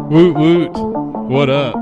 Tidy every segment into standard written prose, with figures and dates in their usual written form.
Woot woot. What up?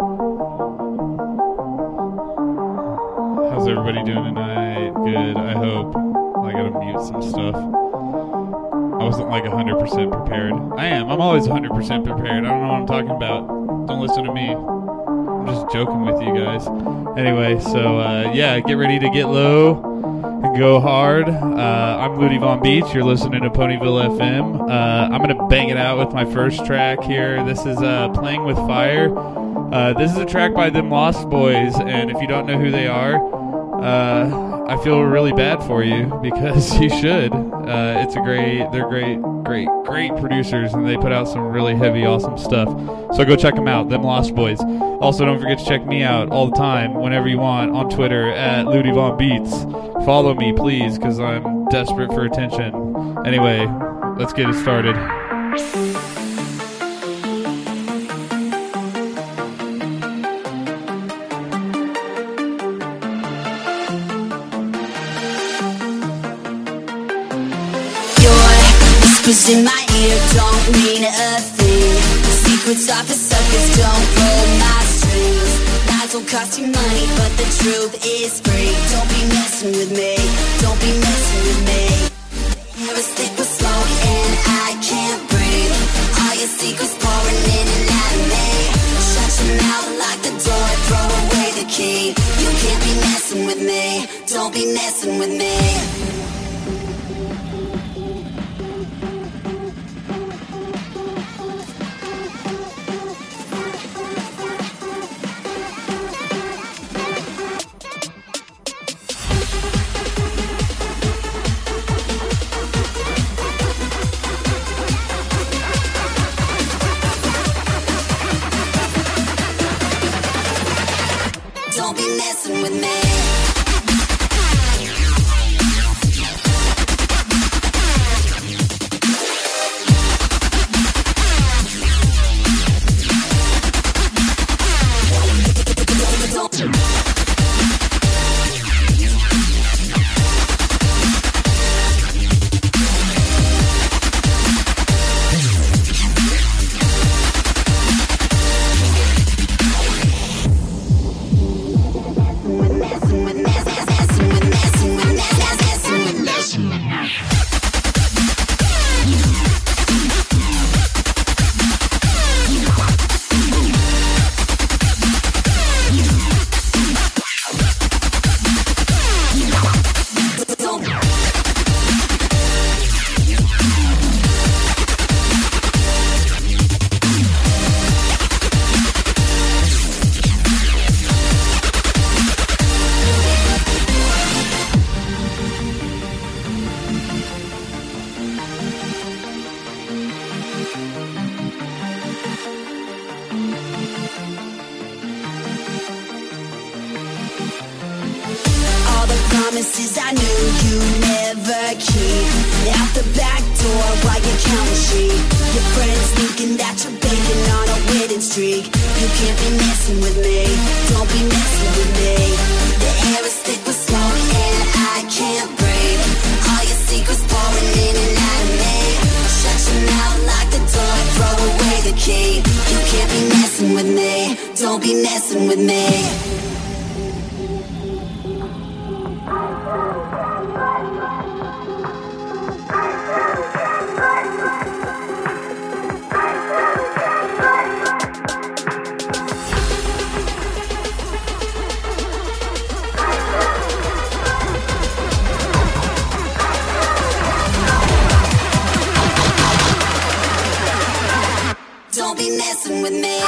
How's everybody doing tonight? Good, I hope. I gotta mute some stuff. I wasn't like 100% prepared. I am. I'm always 100% prepared. I don't know what I'm talking about. Don't listen to me. I'm just joking with you guys. Anyway, so yeah, get ready to get low and go hard. I'm Ludi Von Beach. You're listening to Ponyville FM. I'm going to bang it out with my first track here. This is Playing with Fire. This is a track by Them Lost Boys, and if you don't know who they are, I feel really bad for you because you should. They're great producers, and they put out some really heavy, awesome stuff. So go check them out, Them Lost Boys. Also, don't forget to check me out all the time, whenever you want, on Twitter at Ludi Von Beats. Follow me, please, because I'm desperate for attention. Anyway, let's get it started. Whispers in my ear don't mean a thing. Secrets of the suckers don't pull my strings. Lies will cost you money, but the truth is free. Don't be messing with me. Don't be messing with me. Air is thick with smoke and I can't breathe. All your secrets pouring in and out of me. Shut your mouth, lock the door, throw away the key. You can't be messing with me. Don't be messing with me. Don't be messing with me. Promises I knew you never keep. Out the back door while you're counting sheep. Your friends thinking that you're banking on a winning streak. You can't be messing with me. Don't be messing with me. The air is thick with smoke and I can't breathe. All your secrets pouring in and out of me. Shut your mouth, lock the door, throw away the key. You can't be messing with me. Don't be messing with me. Don't be messing with me.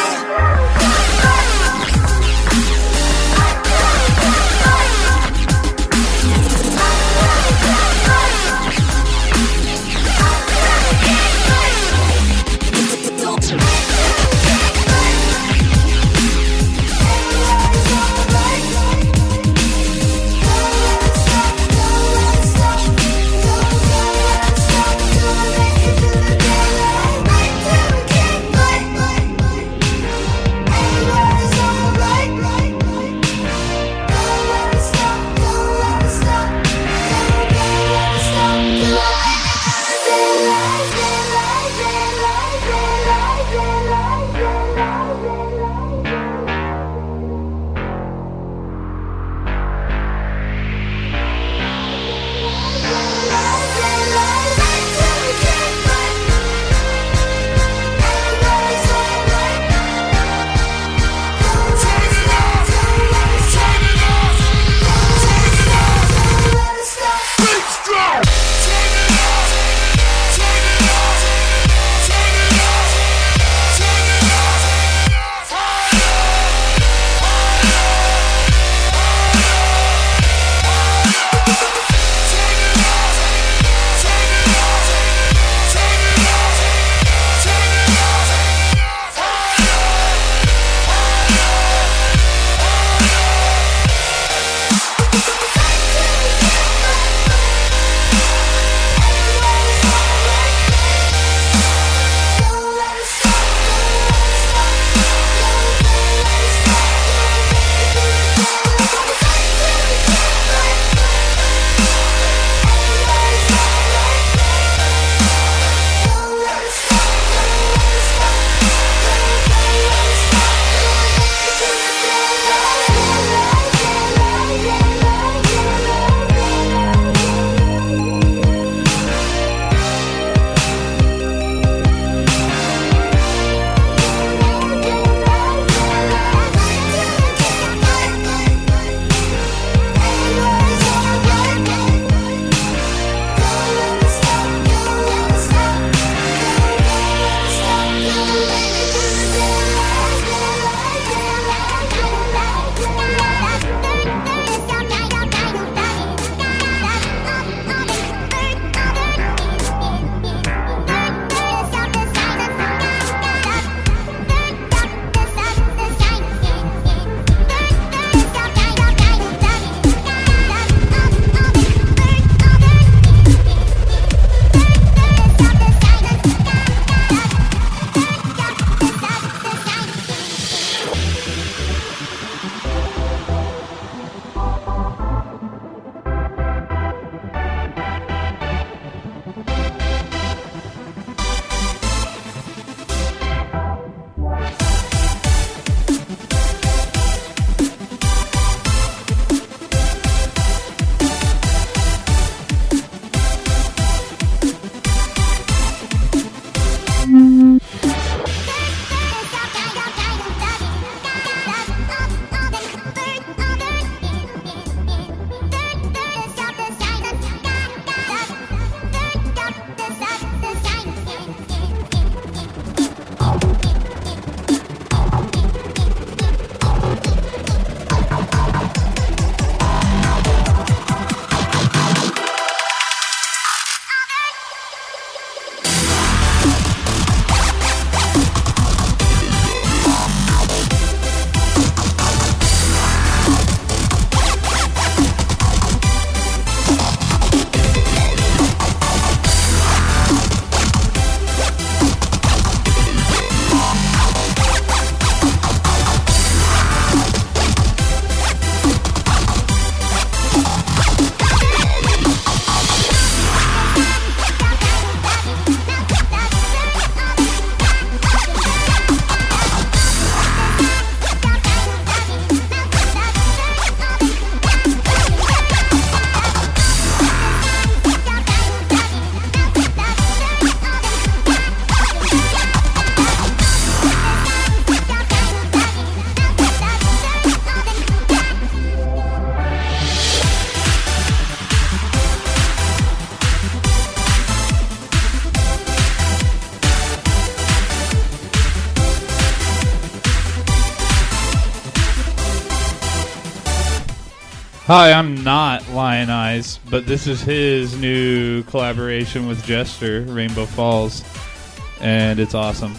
Hi, I'm not Lion Eyes, but this is his new collaboration with Jester, Rainbow Falls, and it's awesome.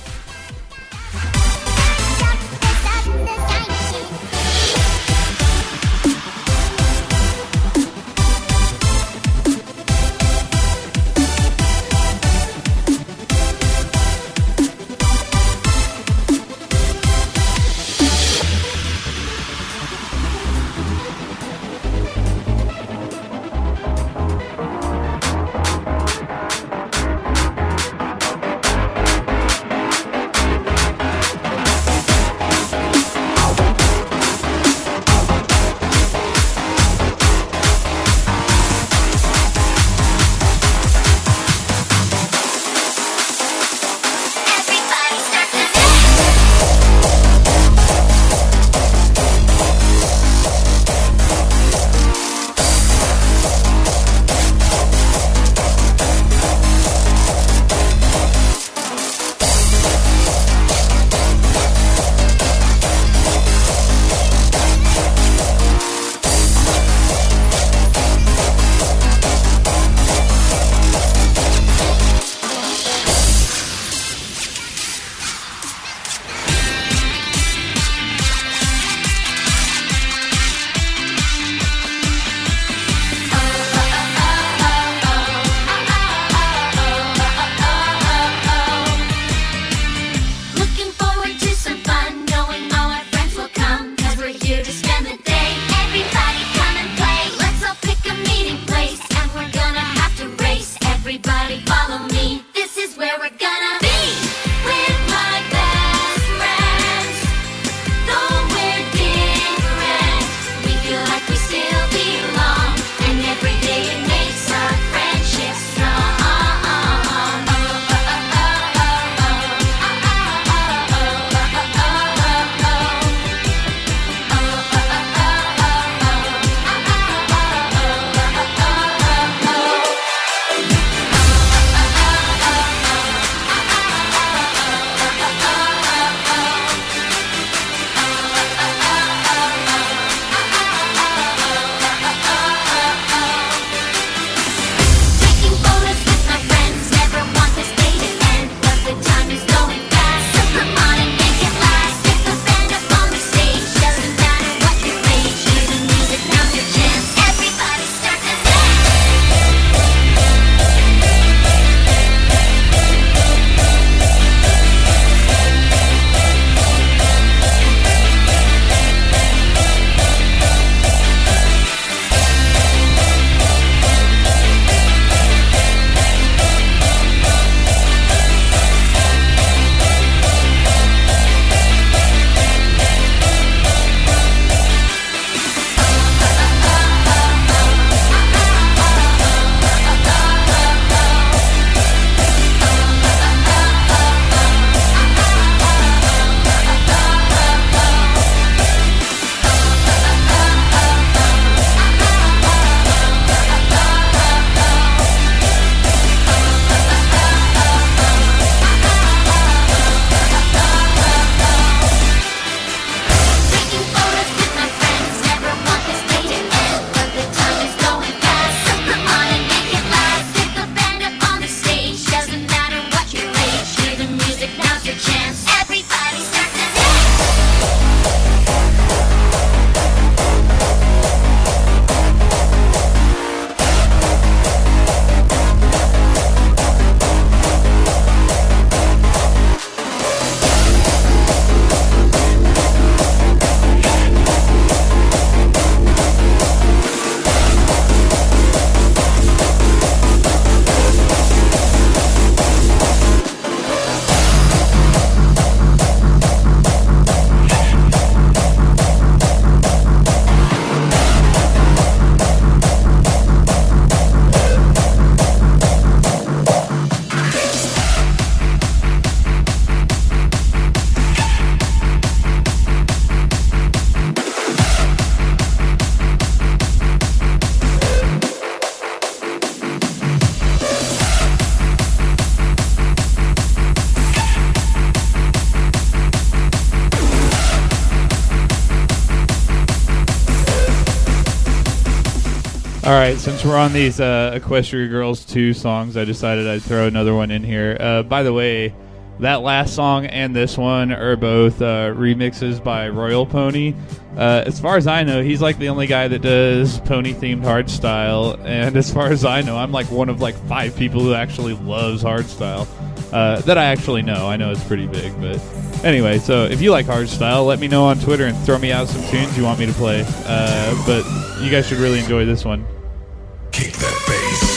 All right, since we're on these Equestria Girls 2 songs, I decided I'd throw another one in here. By the way, that last song and this one are both remixes by Royal Pony. As far as I know, he's like the only guy that does pony-themed hardstyle, and as far as I know, I'm like one of like 5 people who actually loves hardstyle that I actually know. I know it's pretty big, but anyway, so if you like hardstyle, let me know on Twitter and throw me out some tunes you want me to play. But you guys should really enjoy this one. Keep that bass.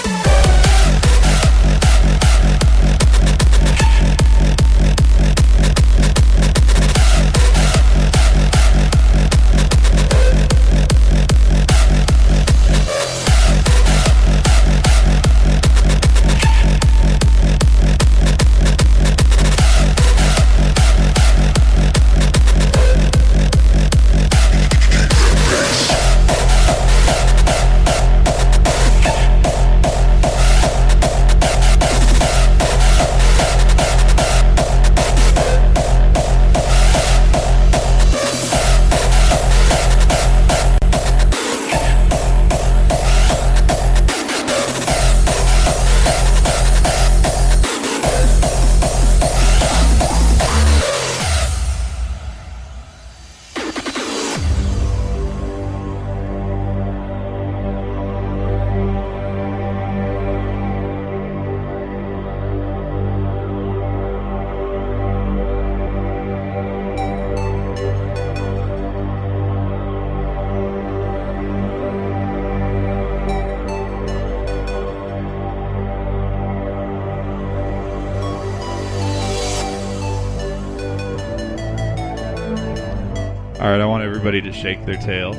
All right, I want everybody to shake their tail.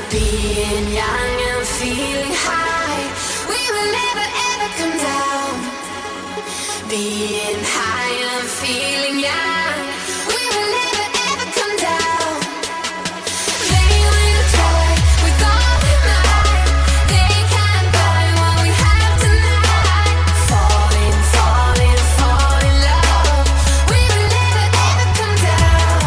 Being young and feeling high, we will never ever come down. Being high and feeling young, we will never ever come down. They will try with all their might, they can't buy what we have tonight. Falling, falling, fall in love, we will never ever come down.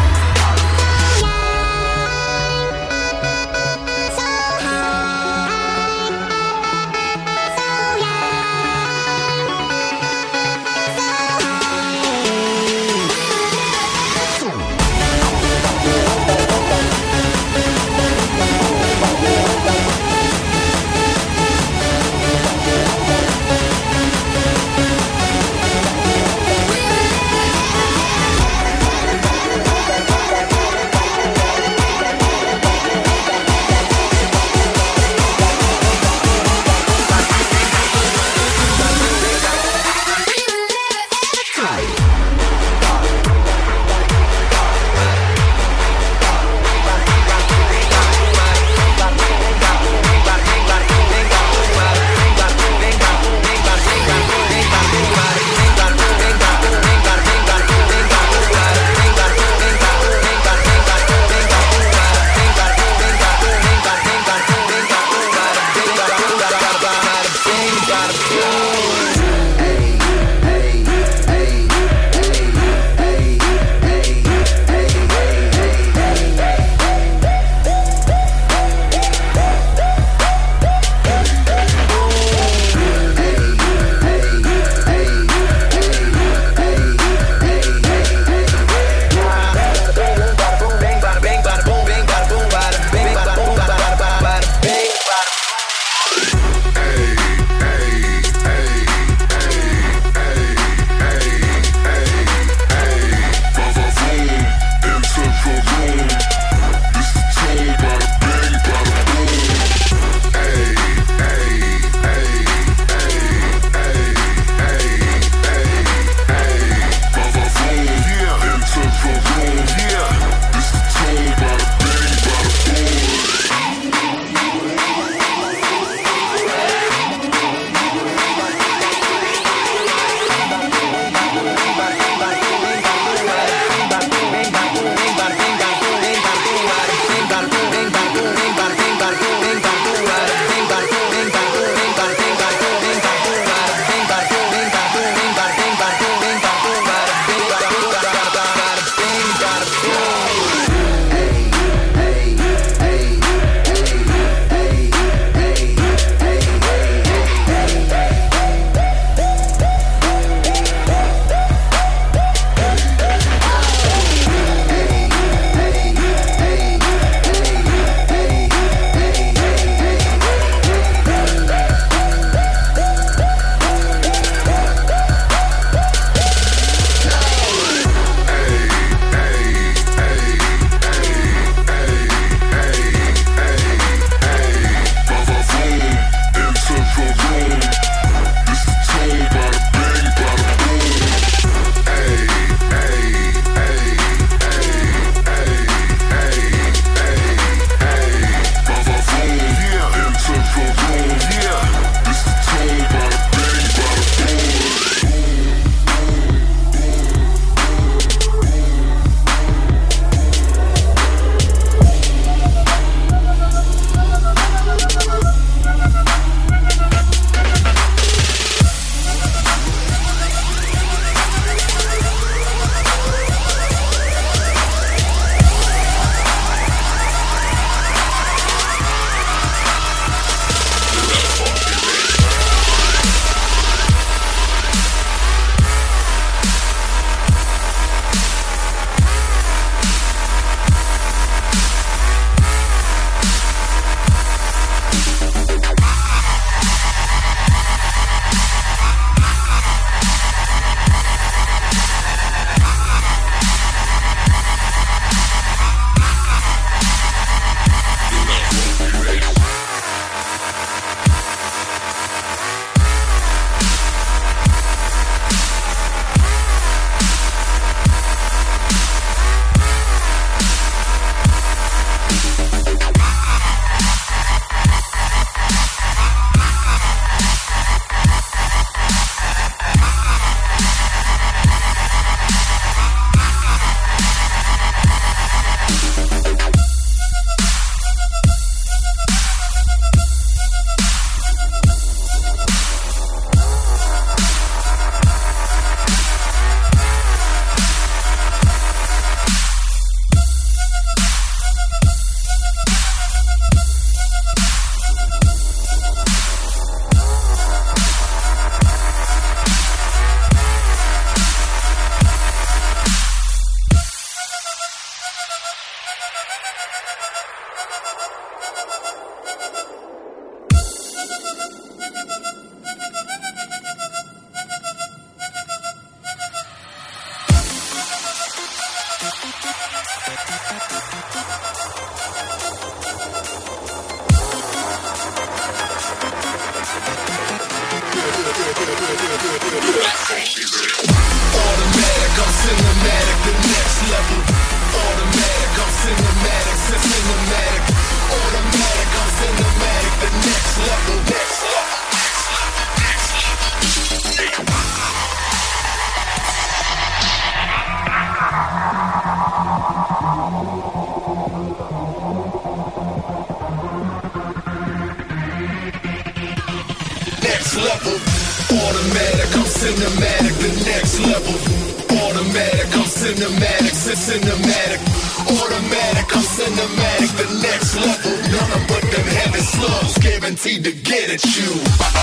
level. Automatic, I'm cinematic, the next level. Automatic, I'm cinematic, cinematic. Automatic, I'm cinematic, the next level. None but them heavy slugs, guaranteed to get at you.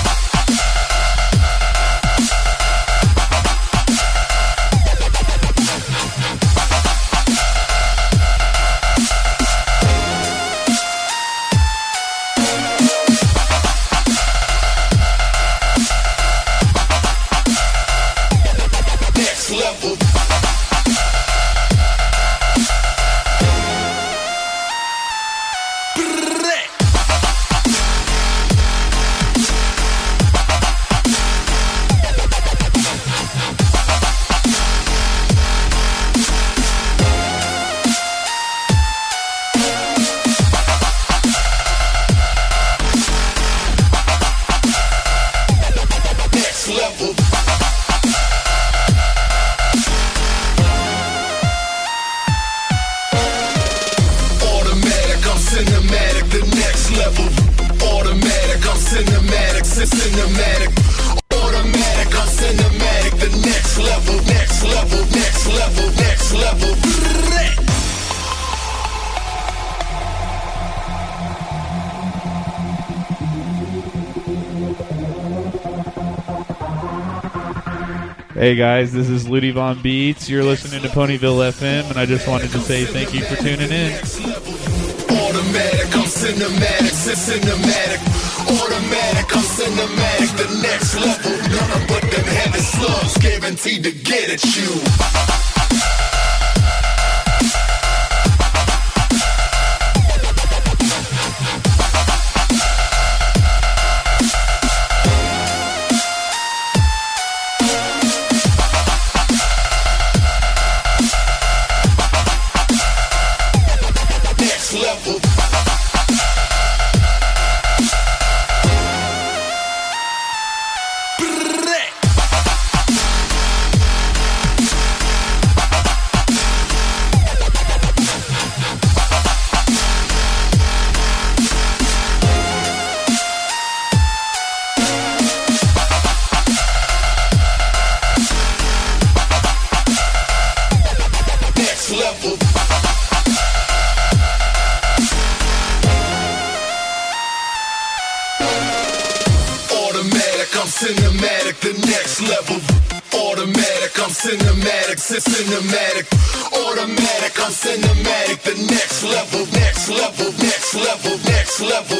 Hey guys, this is Ludi Von Beats. You're listening to Ponyville FM, and I just wanted to say thank you for tuning in. Automatic, I'm cinematic, cinematic. Automatic, I'm cinematic, the next level. None but them heavy slugs, guaranteed to get at you. Cinematic, the next level. Automatic, I'm cinematic, cinematic. Automatic, I'm cinematic, the next level, next level, next level, next level.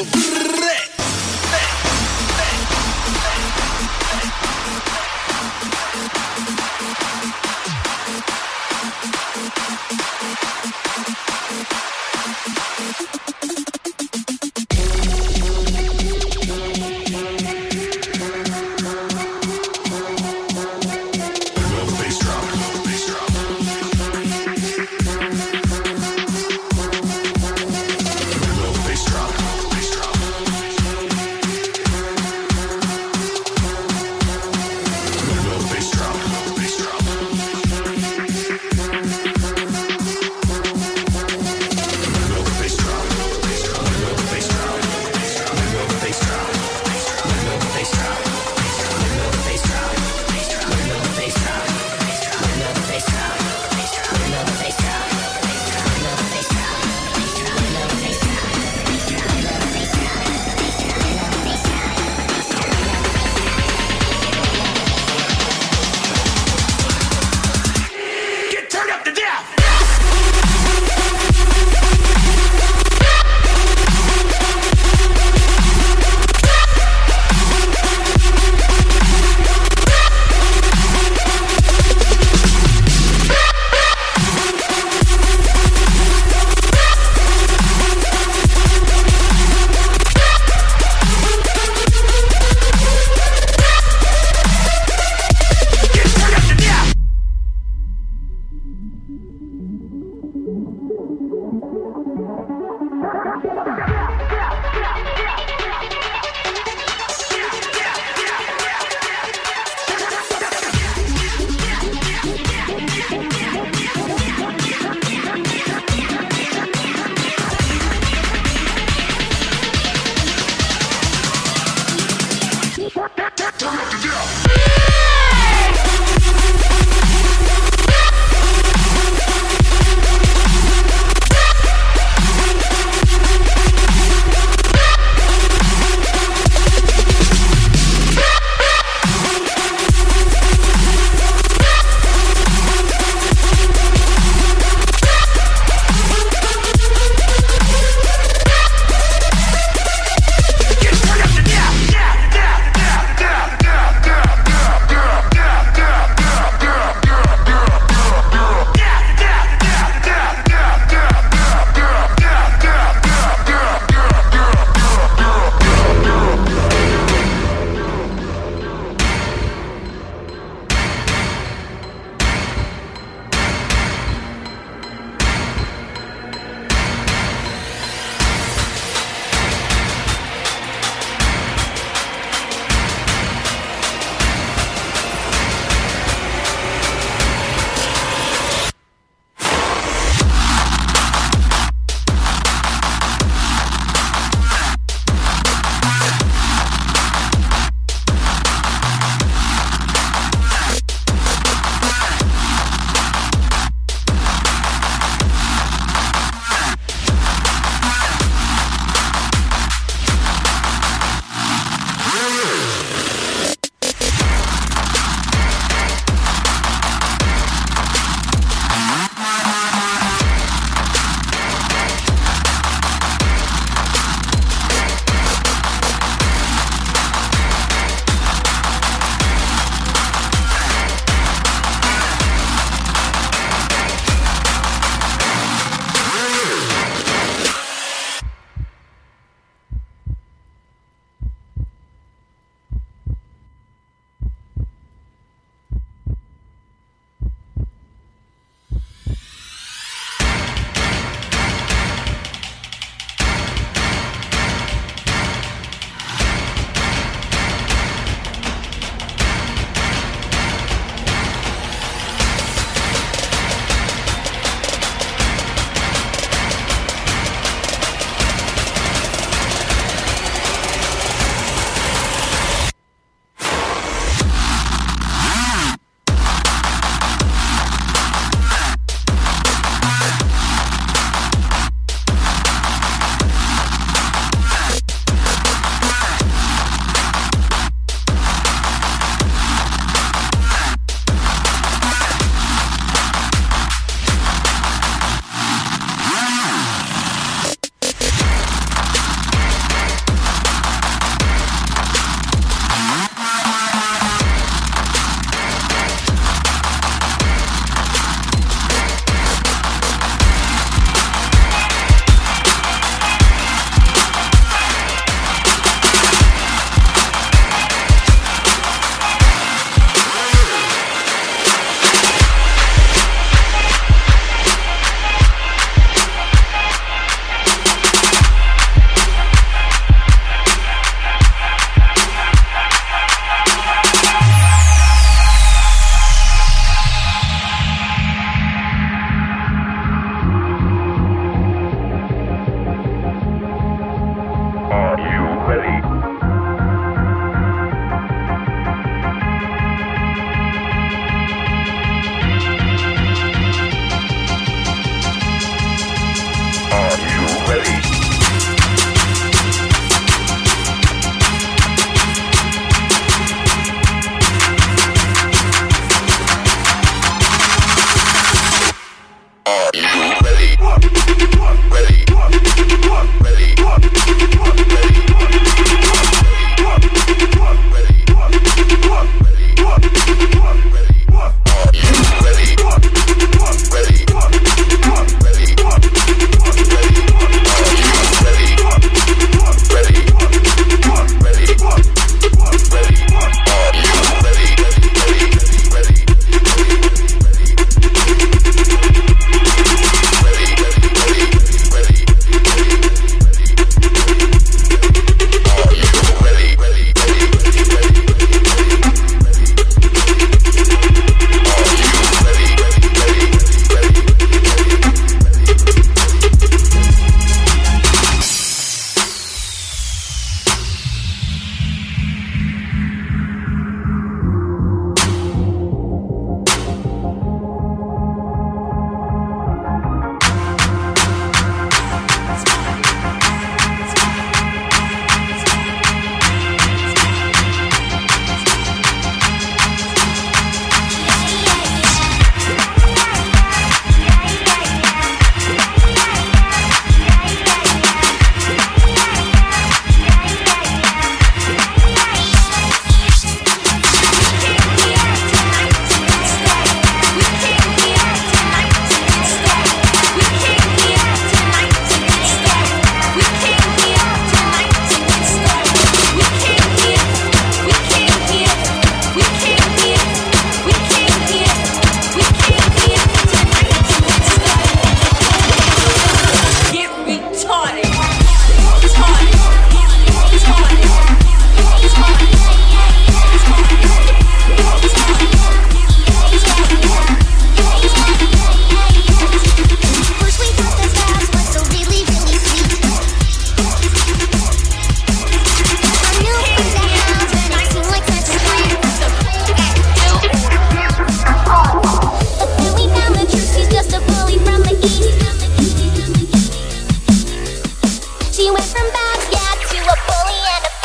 She went from bad, yeah, to a bully and a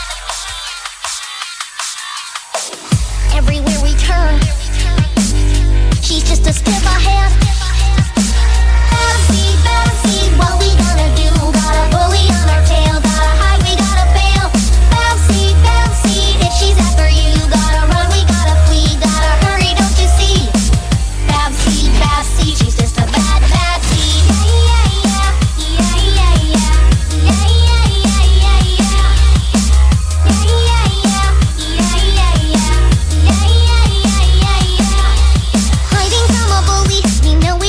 beast. Everywhere we turn, she's just a step ahead. Bouncy, bouncy, what we gonna do? Got a bully on our tail, gotta hide, we gotta bail. Bouncy, bouncy, if she's after you, gotta run, we gotta flee, gotta hurry, don't you see? Bouncy, bouncy, she's just a bad, bad bee. Yeah, yeah, yeah, yeah, yeah, yeah, yeah, yeah, yeah, yeah, yeah, yeah, yeah, yeah, yeah, yeah, yeah, yeah, yeah. Hiding from a bully, we know we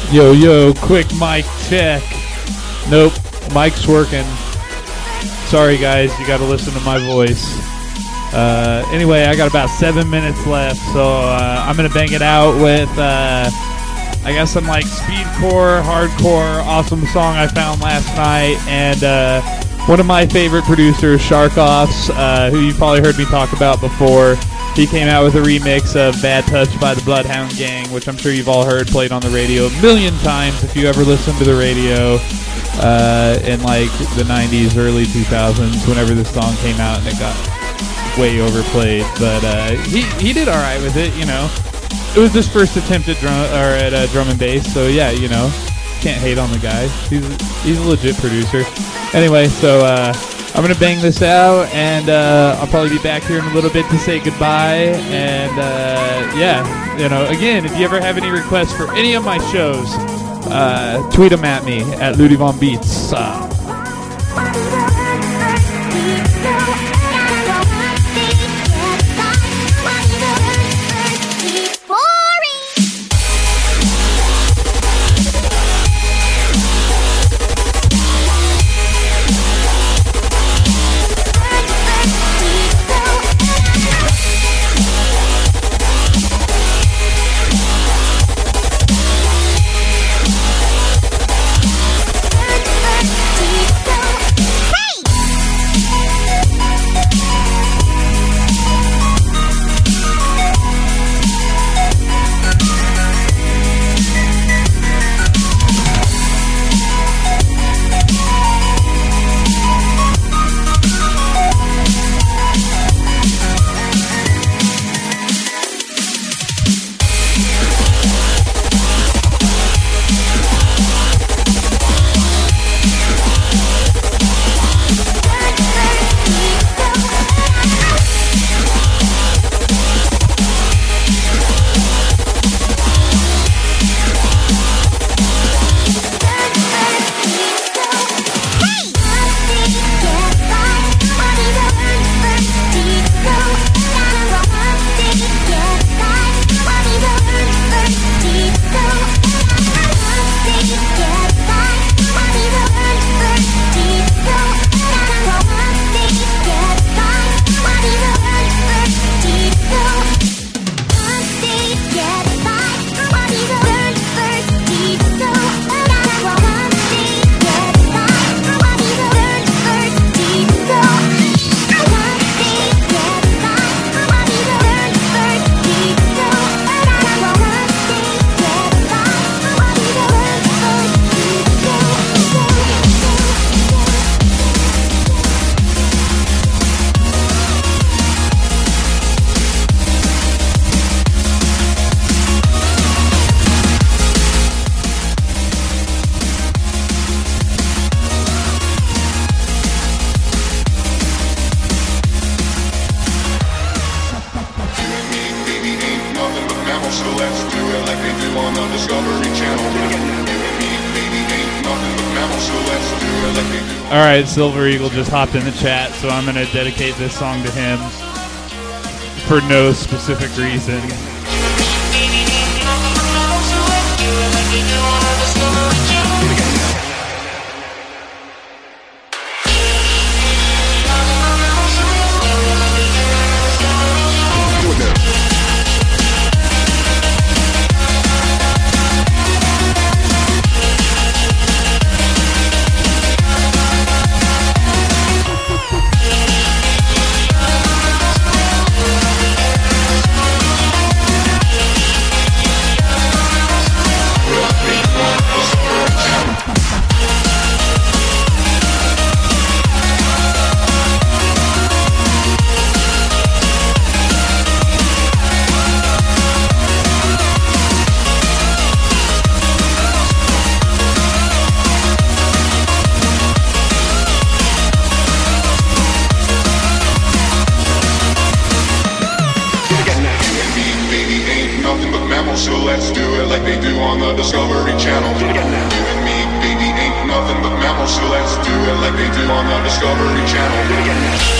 Yo, quick mic check. Nope, mic's working. Sorry, guys, you got to listen to my voice. Anyway, I got about 7 minutes left, so I'm going to bang it out with, I guess, some like speedcore, hardcore, awesome song I found last night, and one of my favorite producers, Sharkoffs, who you probably heard me talk about before. He came out with a remix of Bad Touch by the Bloodhound Gang, which I'm sure you've all heard played on the radio a million times if you ever listened to the radio in like the 90s, early 2000s, whenever this song came out and it got way overplayed. But he did all right with it, you know. It was his first attempt at drum and bass, so yeah, you know, can't hate on the guy. He's a legit producer. Anyway, so I'm going to bang this out, and I'll probably be back here in a little bit to say goodbye. And, yeah, you know, again, if you ever have any requests for any of my shows, tweet them at me at Ludi Von Beats. Alright, Silver Eagle just hopped in the chat, so I'm going to dedicate this song to him for no specific reason. So let's do it like they do on the Discovery Channel. You and me, baby, ain't nothing but mammals. So let's do it like they do on the Discovery Channel.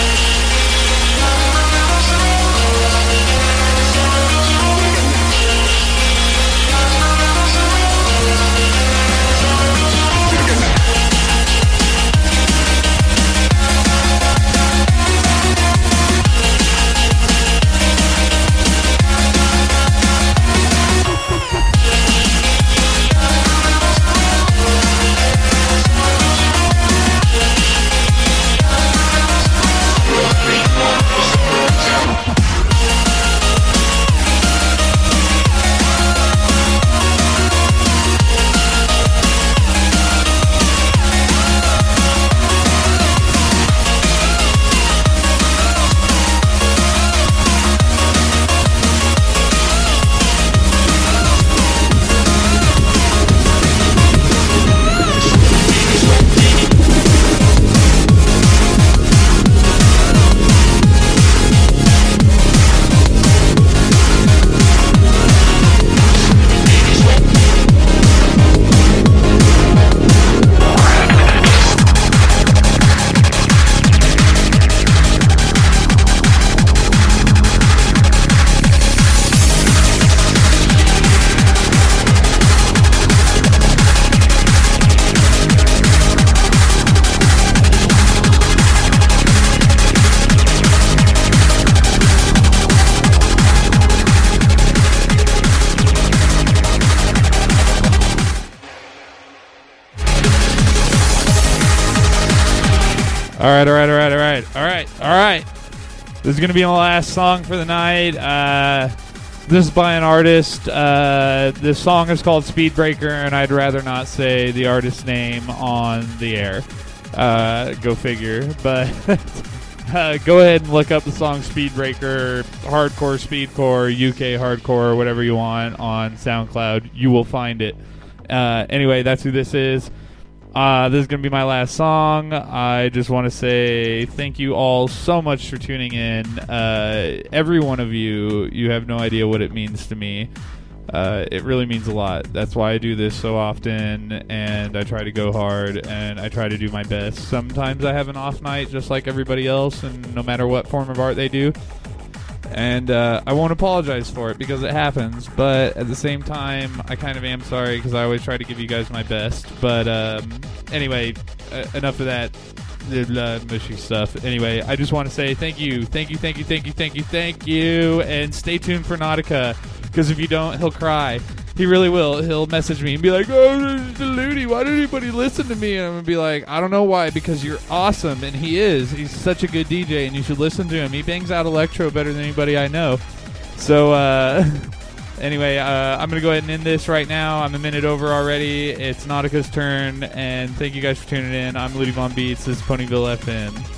All right. This is going to be my last song for the night. This is by an artist. This song is called Speedbreaker, and I'd rather not say the artist's name on the air. Go figure. But go ahead and look up the song Speedbreaker, hardcore, speedcore, UK hardcore, whatever you want on SoundCloud. You will find it. Anyway, that's who this is. This is going to be my last song. I just want to say thank you all so much for tuning in. Every one of you, you have no idea what it means to me. It really means a lot. That's why I do this so often, and I try to go hard, and I try to do my best. Sometimes I have an off night just like everybody else, and no matter what form of art they do. And I won't apologize for it because it happens, but at the same time, I kind of am sorry because I always try to give you guys my best. But anyway, enough of that mushy stuff. Anyway, I just want to say thank you, and stay tuned for Nautica, because if you don't, he'll cry. He really will. He'll message me and be like, "Oh, Ludi, why did anybody listen to me?" And I'm going to be like, "I don't know why, because you're awesome." And he is. He's such a good DJ, and you should listen to him. He bangs out electro better than anybody I know. So, anyway, I'm going to go ahead and end this right now. I'm a minute over already. It's Nautica's turn, and thank you guys for tuning in. I'm Ludi Von Beats. This is Ponyville FM.